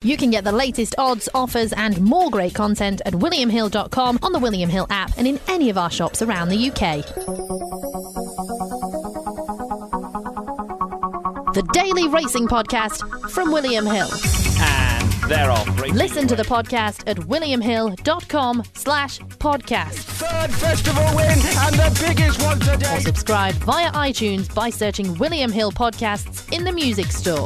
You can get the latest odds, offers and more great content at williamhill.com, on the William Hill app and in any of our shops around the UK. The Daily Racing Podcast from William Hill. And they're off. Listen to the podcast at williamhill.com/podcast. Third festival win and the biggest one today. Or subscribe via iTunes by searching William Hill Podcasts in the music store.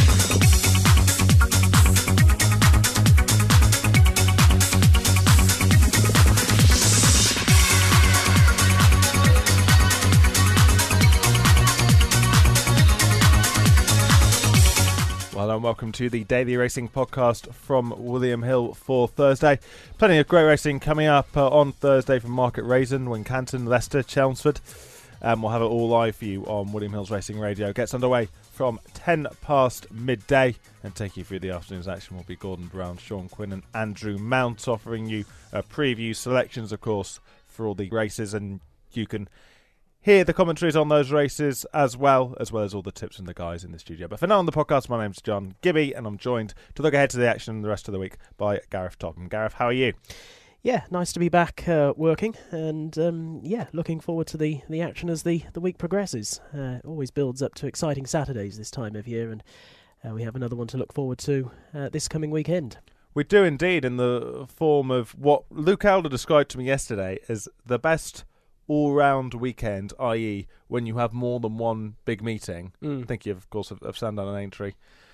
Well, and welcome to the Daily Racing Podcast from William Hill for Thursday. Plenty of great racing coming up on Thursday from Market Raisin, Wincanton, Leicester, Chelmsford. We'll have it all live for you on William Hill's Racing Radio. Gets underway from 10 past midday, and take you through the afternoon's action will be Gordon Brown, Sean Quinn and Andrew Mount, offering you preview selections, of course, for all the races, and you can hear the commentaries on those races as well as all the tips from the guys in the studio. But for now on the podcast, my name's John Gibby, and I'm joined to look ahead to the action the rest of the week by Gareth Topham. Gareth, how are you? Yeah, nice to be back working, and looking forward to the action as the week progresses. It always builds up to exciting Saturdays this time of year, and we have another one to look forward to this coming weekend. We do indeed, in the form of what Luke Alder described to me yesterday as the best all-round weekend, i.e. when you have more than one big meeting, thinking of course of Sandown and Aintree,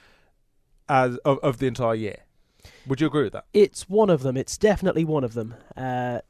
of the entire year. Would you agree with that? It's one of them. It's definitely one of them. It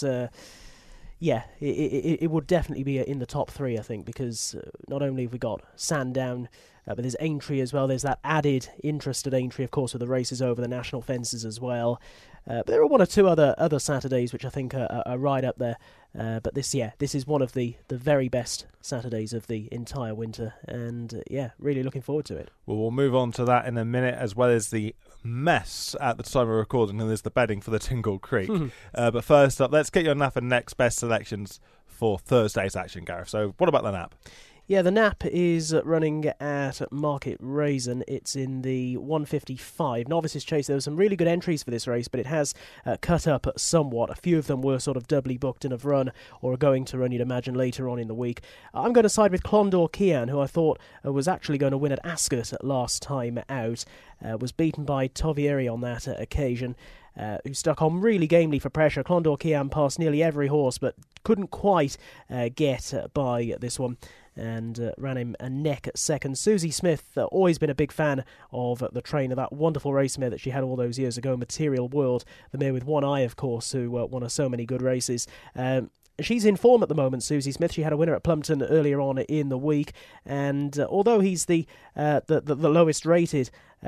would definitely be in the top three, I think, because not only have we got Sandown, but there's Aintree as well. There's that added interest at Aintree, of course, with the races over the national fences as well. But there are one or two other Saturdays which I think are right up there. But this is one of the very best Saturdays of the entire winter, and really looking forward to it. Well, we'll move on to that in a minute, as well as the mess at the time of recording, and there's the bedding for the Tingle Creek. But first up, let's get your NAP and next best selections for Thursday's action, Gareth. So what about the NAP? Yeah, the NAP is running at Market Raisin. It's in the 155 Novices Chase. There were some really good entries for this race, but it has cut up somewhat. A few of them were sort of doubly booked and have run, or are going to run, you'd imagine, later on in the week. I'm going to side with Clondor Kian, who I thought was actually going to win at Ascot last time out. Was beaten by Tovieri on that occasion. Who stuck on really gamely for pressure. Clondor Kian passed nearly every horse, but couldn't quite get by this one, and ran him a neck at second. Susie Smith, always been a big fan of the trainer, that wonderful race mare that she had all those years ago, Material World, the mare with one eye, of course, who won her so many good races. She's in form at the moment, Susie Smith. She had a winner at Plumpton earlier on in the week, and although he's the lowest rated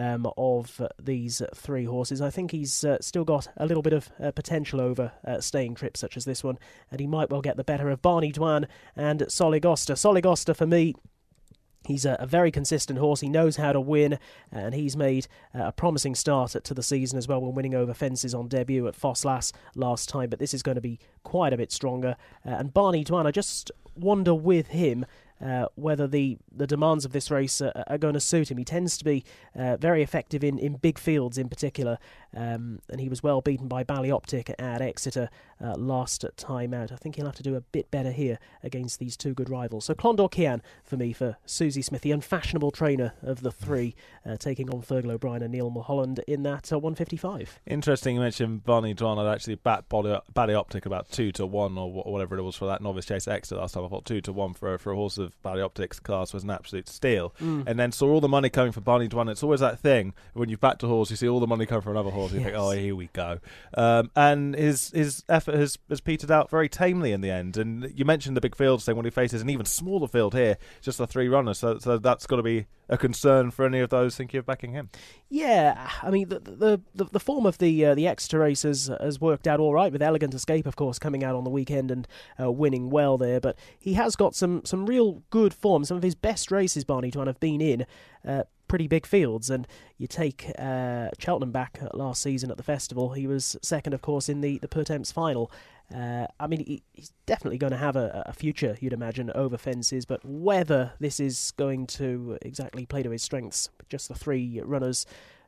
of these three horses, I think he's still got a little bit of potential over staying trips such as this one, and he might well get the better of Barney Dwan and Soligosta. Soligosta, for me, he's a very consistent horse. He knows how to win, and he's made a promising start to the season as well when winning over fences on debut at Fosslas last time, but this is going to be quite a bit stronger. And Barney Dwan, I just wonder with him whether the demands of this race are going to suit him. He tends to be very effective in big fields in particular, and he was well beaten by Ballyoptic at Exeter last time out. I think he'll have to do a bit better here against these two good rivals. So Clondor Kian for me, for Susie Smith, the unfashionable trainer of the three, taking on Fergal O'Brien and Neil Mulholland in that 155. Interesting you mentioned Barney Dwan. I'd actually backed Ballyoptic about 2-1 or whatever it was for that Novice Chase at Exeter last time. I thought 2-1 for a horse of Ballyoptic's class was an absolute steal. And then saw all the money coming for Barney Dwan. It's always that thing when you've backed a horse, you see all the money come for another horse, you think, oh, here we go. And his effort has petered out very tamely in the end. And you mentioned the big field thing when he faces an even smaller field here, just the three runners. So that's got to be a concern for any of those thinking of backing him. Yeah, I mean the form of the Exeter race has worked out all right, with Elegant Escape, of course, coming out on the weekend and winning well there. But he has got some real good form. Some of his best races, Barney Dwan, have been in pretty big fields, and you take Cheltenham back last season at the festival. He was second, of course, in the Pertemps final. I mean, he's definitely going to have a future, you'd imagine, over fences, but whether this is going to exactly play to his strengths, just the three runners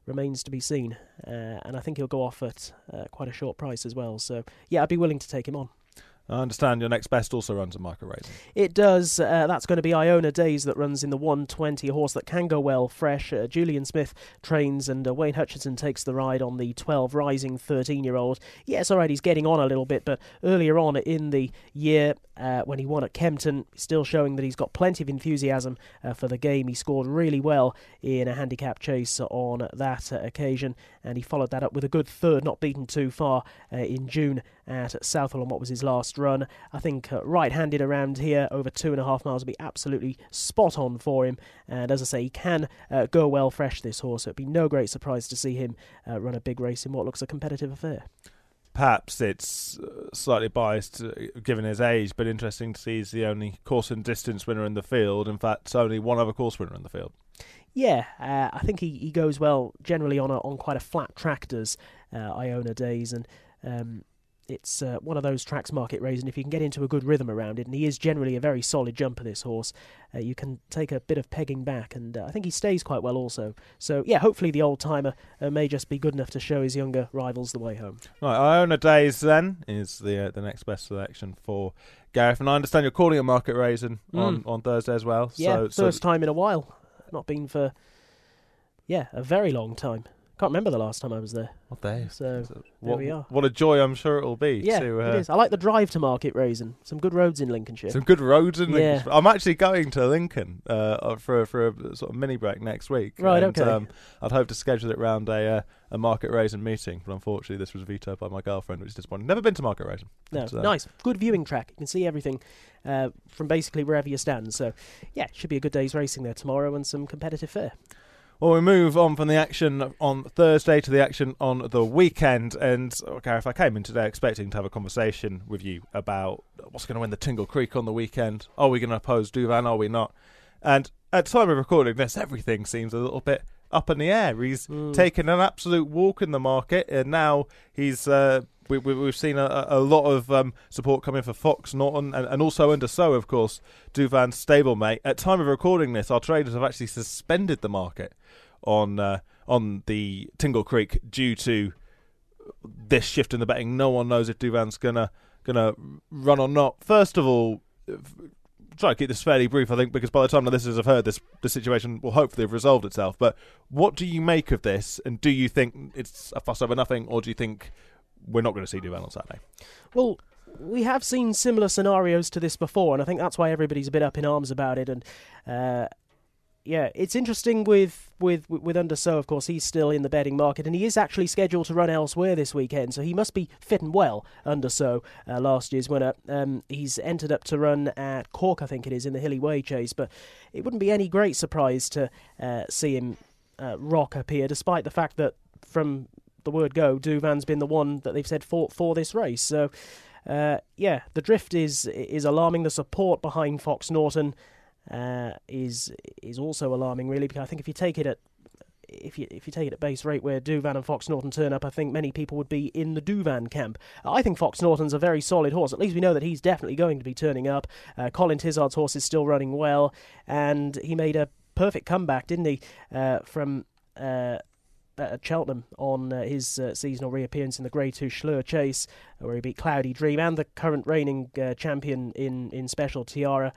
remains to be seen. And I think he'll go off at quite a short price as well. So, yeah, I'd be willing to take him on. I understand your next best also runs a market racing. It does. That's going to be Iona Days that runs in the 120, a horse that can go well fresh. Julian Smith trains and Wayne Hutchinson takes the ride on the 12 rising 13-year-old. Yes, all right, he's getting on a little bit, but earlier on in the year when he won at Kempton, still showing that he's got plenty of enthusiasm for the game. He scored really well in a handicap chase on that occasion, and he followed that up with a good third, not beaten too far in June at Southwell on what was his last run. I think right-handed around here over 2.5 miles will be absolutely spot on for him, and as I say, he can go well fresh, this horse, so it'd be no great surprise to see him run a big race in what looks a competitive affair. Perhaps it's slightly biased given his age, but interesting to see he's the only course and distance winner in the field. In fact, only one other course winner in the field. Yeah, I think he goes well generally on quite a flat track, does Iona Days, and it's one of those tracks, market racing, if you can get into a good rhythm around it, and he is generally a very solid jumper, this horse, you can take a bit of pegging back, and I think he stays quite well also. So, yeah, hopefully the old-timer may just be good enough to show his younger rivals the way home. Right, Iona Days, then, is the next best selection for Gareth, and I understand you're calling it market racing on Thursday as well. Yeah, first time in a while. Not been for, a very long time. Can't remember the last time I was there. What day? So there we are. What a joy I'm sure it'll be. Yeah, it is. I like the drive to Market Raisin. Some good roads in Lincolnshire. Some good roads in Lincolnshire. I'm actually going to Lincoln for a sort of mini break next week. Right, and, okay. I'd hope to schedule it around a Market Raisin meeting, but unfortunately this was vetoed by my girlfriend, which is disappointing. Never been to Market Raisin. No, nice. Good viewing track. You can see everything from basically wherever you stand. So, yeah, it should be a good day's racing there tomorrow and some competitive fare. Well, we move on from the action on Thursday to the action on the weekend. And, Gareth, I came in today expecting to have a conversation with you about what's going to win the Tingle Creek on the weekend. Are we going to oppose Douvan? Are we not? And at the time of recording this, everything seems a little bit up in the air. He's taken an absolute walk in the market, and now he's... We've seen a lot of support coming for Fox Norton and also under of course, Douvan's stablemate. At time of recording this, our traders have actually suspended the market on the Tingle Creek due to this shift in the betting. No one knows if Douvan's gonna run or not. First of all, try to keep this fairly brief, I think, because by the time the listeners have heard this, the situation will hopefully have resolved itself. But what do you make of this, and do you think it's a fuss over nothing, or do you think we're not going to see Douvan on Saturday? Well, we have seen similar scenarios to this before, and I think that's why everybody's a bit up in arms about it. And it's interesting with Undersow, of course. He's still in the betting market, and he is actually scheduled to run elsewhere this weekend, so he must be fit and well, Undersow, last year's winner. He's entered up to run at Cork, I think it is, in the Hilly Way Chase, but it wouldn't be any great surprise to see him rock up here, despite the fact that from the word go, Douvan's been the one that they've said for this race. So, the drift is alarming. The support behind Fox Norton is also alarming, really, because I think if you take it at base rate where Douvan and Fox Norton turn up, I think many people would be in the Douvan camp. I think Fox Norton's a very solid horse. At least we know that he's definitely going to be turning up. Colin Tizard's horse is still running well, and he made a perfect comeback, didn't he, from at Cheltenham on his seasonal reappearance in the Grey Touche Chase, where he beat Cloudy Dream and the current reigning champion in Special Tiara.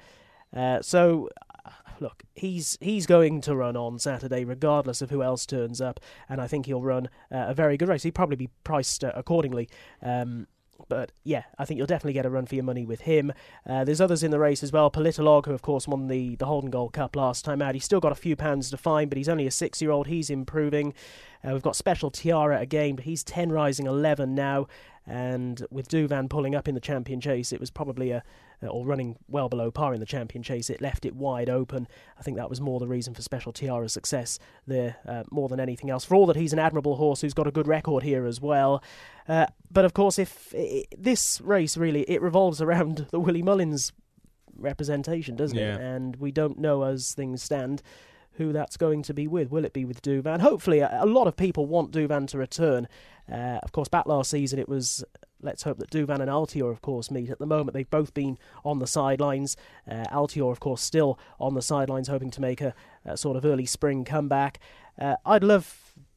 Look, he's going to run on Saturday regardless of who else turns up, and I think he'll run a very good race. He'll probably be priced accordingly. But, yeah, I think you'll definitely get a run for your money with him. There's others in the race as well. Politolog, who, of course, won the Holden Gold Cup last time out. He's still got a few pounds to find, but he's only a 6-year-old. He's improving. We've got Special Tiara again, but he's 10 rising 11 now. And with Douvan pulling up in the Champion Chase, it was probably or running well below par in the Champion Chase. It left it wide open. I think that was more the reason for Special Tiara's success there, more than anything else. For all that he's an admirable horse who's got a good record here as well. But of course, if this race really, it revolves around the Willie Mullins representation, doesn't it? And we don't know as things stand who that's going to be with. Will it be with Douvan? Hopefully, a lot of people want Douvan to return. Of course, back last season, it was, let's hope that Douvan and Altior, of course, meet. At the moment, they've both been on the sidelines. Altior, of course, still on the sidelines, hoping to make a sort of early spring comeback. I'd love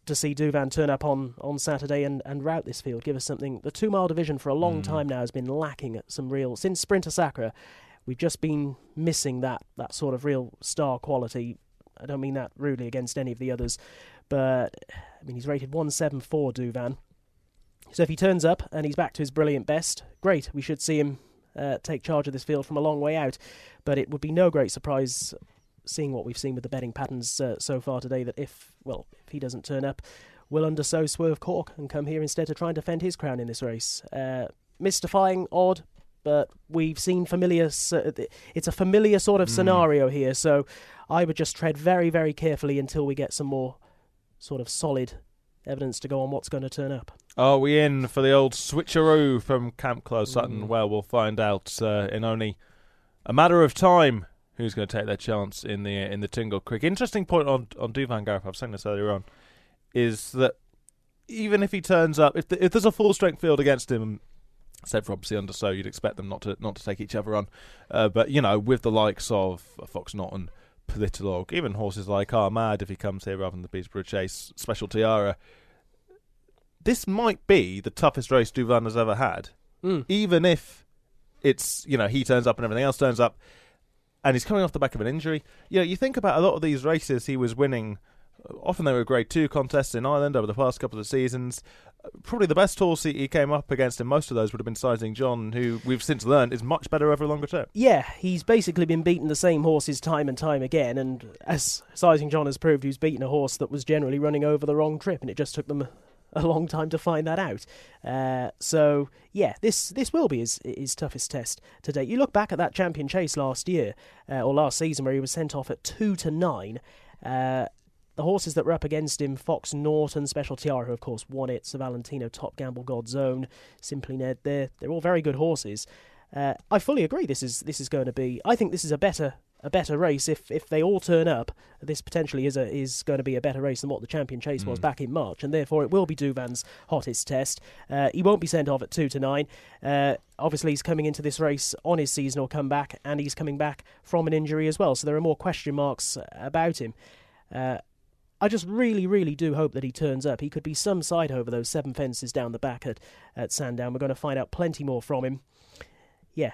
to see Douvan turn up on Saturday and rout this field, give us something. The 2 mile division for a long time now has been lacking some real... Since Sprinter Sacre, we've just been missing that sort of real star quality. I don't mean that rudely against any of the others, but I mean, he's rated 174, Douvan. So if he turns up and he's back to his brilliant best, great. We should see him take charge of this field from a long way out. But it would be no great surprise, seeing what we've seen with the betting patterns so far today, that if he doesn't turn up, will Undersow swerve Cork and come here instead to try and defend his crown in this race. Mystifying, odd, but we've seen familiar. It's a familiar sort of scenario here, so I would just tread very, very carefully until we get some more sort of solid evidence to go on what's going to turn up. Are we in for the old switcheroo from Camp Close Sutton? Well, we'll find out in only a matter of time who's going to take their chance in the Tingle Creek. Interesting point on Douvan, Gareth, I was saying this earlier on, is that even if he turns up, if there's a full strength field against him, except for obviously Undersow, you'd expect them not to take each other on. But with the likes of Fox Norton, Politolog, even horses like Armad, if he comes here rather than the Peterborough Chase, Special Tiara, this might be the toughest race Douvan has ever had. Even if it's he turns up and everything else turns up, and he's coming off the back of an injury. You think about a lot of these races he was winning. Often they were Grade 2 contests in Ireland over the past couple of seasons. Probably the best horse he came up against in most of those would have been Sizing John, who we've since learned is much better over a longer term. Yeah, he's basically been beating the same horses time and time again, and as Sizing John has proved, he's beaten a horse that was generally running over the wrong trip, and it just took them a long time to find that out. So, yeah, this will be his toughest test to date. You look back at that Champion Chase last year, or last season, where he was sent off at 2-9. The horses that were up against him, Fox Norton, Special Tiara, who of course won it, Sir Valentino, Top Gamble, God's Own, Simply Ned, they're all very good horses. I fully agree this is going to be... I think this is a better race if they all turn up. This potentially is going to be a better race than what the Champion Chase was back in March, and therefore it will be Douvan's hottest test. He won't be sent off at 2-9. Obviously he's coming into this race on his seasonal comeback, and he's coming back from an injury as well, so there are more question marks about him. I just really, really do hope that he turns up. He could be some sight over those 7 fences down the back at Sandown. We're going to find out plenty more from him. Yeah,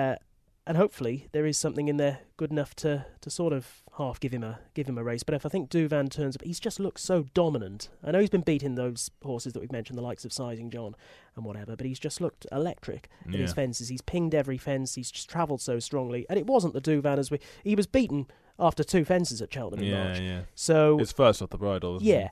and hopefully there is something in there good enough to sort of half give him a race. But if I think Douvan turns up, he's just looked so dominant. I know he's been beating those horses that we've mentioned, the likes of Sizing John and whatever, but he's just looked electric in his fences. He's pinged every fence. He's just travelled so strongly. And it wasn't the Douvan he was beaten after 2 fences at Cheltenham in March. Yeah. So it's first off the bridle, isn't it?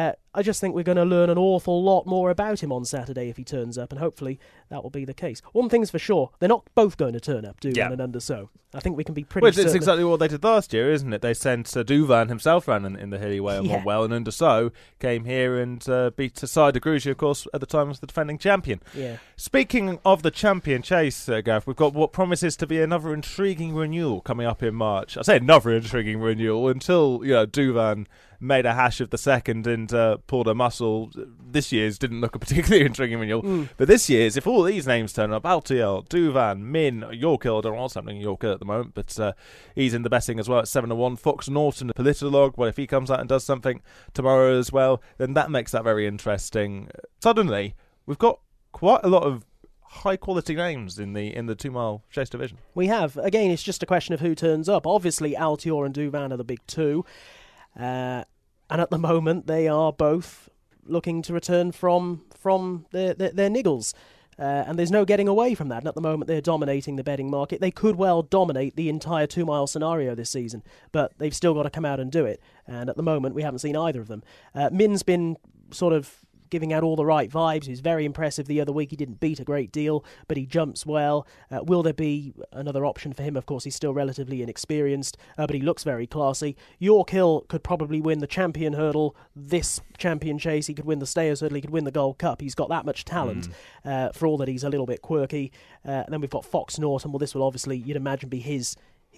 I just think we're going to learn an awful lot more about him on Saturday if he turns up, and hopefully that will be the case. One thing's for sure, they're not both going to turn up, Douvan and Undersow. I think we can be pretty certain. It's exactly what they did last year, isn't it? They sent Douvan himself ran in the Hilly Way and won well, and Undersow came here and beat Side de Grugy, of course, at the time was the defending champion. Yeah. Speaking of the Champion Chase, Gav, we've got what promises to be another intriguing renewal coming up in March. I say another intriguing renewal until Douvan made a hash of the second and pulled a muscle. This year's didn't look a particularly intriguing renewal. But this year's, if all these names turn up, Altiel, Douvan, Min, Yorkhill, I don't know what's happening in Yorkhill at the moment, but he's in the betting as well at 7-1. Fox Norton, Politolog, well, if he comes out and does something tomorrow as well, then that makes that very interesting. Suddenly, we've got quite a lot of high-quality names in the 2 mile chase division. We have. Again, it's just a question of who turns up. Obviously, Altior and Douvan are the big two. And at the moment, they are both looking to return from their niggles. And there's no getting away from that. And at the moment, they're dominating the betting market. They could well dominate the entire 2 mile scenario this season, but they've still got to come out and do it. And at the moment, we haven't seen either of them. Min's been sort of giving out all the right vibes. He was very impressive the other week. He didn't beat a great deal, but he jumps well. Will there be another option for him? Of course, he's still relatively inexperienced, but he looks very classy. Yorkhill could probably win the Champion Hurdle, this Champion Chase. He could win the Stayers Hurdle. He could win the Gold Cup. He's got that much talent, for all that he's a little bit quirky. And then we've got Fox Norton. Well, this will obviously, you'd imagine, be his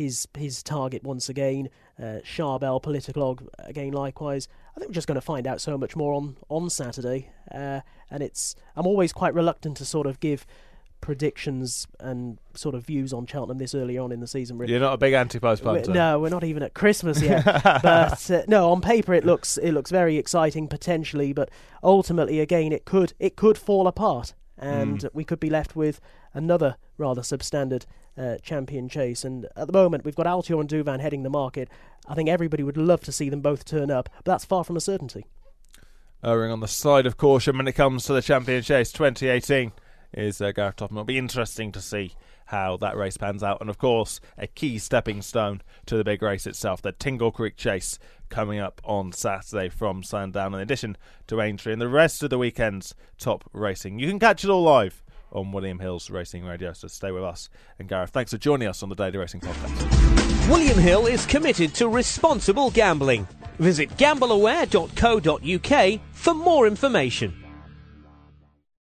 target once again. Charbel, Politolog, again likewise. I think we're just going to find out so much more on Saturday. And I'm always quite reluctant to sort of give predictions and sort of views on Cheltenham this early on in the season. You're not a big anti-postpunter. No, we're not even at Christmas yet. But no, on paper it looks very exciting potentially, but ultimately again it could fall apart, and we could be left with another rather substandard champion chase. And at the moment we've got Altior and Douvan heading the market. I think everybody would love to see them both turn up, but that's far from a certainty. Erring on the side of caution when it comes to the champion chase 2018 is Gareth Topham. It'll be interesting to see how that race pans out, and of course a key stepping stone to the big race itself, the Tingle Creek Chase, coming up on Saturday from Sandown, in addition to Aintree and the rest of the weekend's top racing. You can catch it all live on William Hill's Racing Radio, so stay with us. And Gareth, thanks for joining us on the Daily Racing Podcast. William Hill is committed to responsible gambling. Visit gambleaware.co.uk for more information.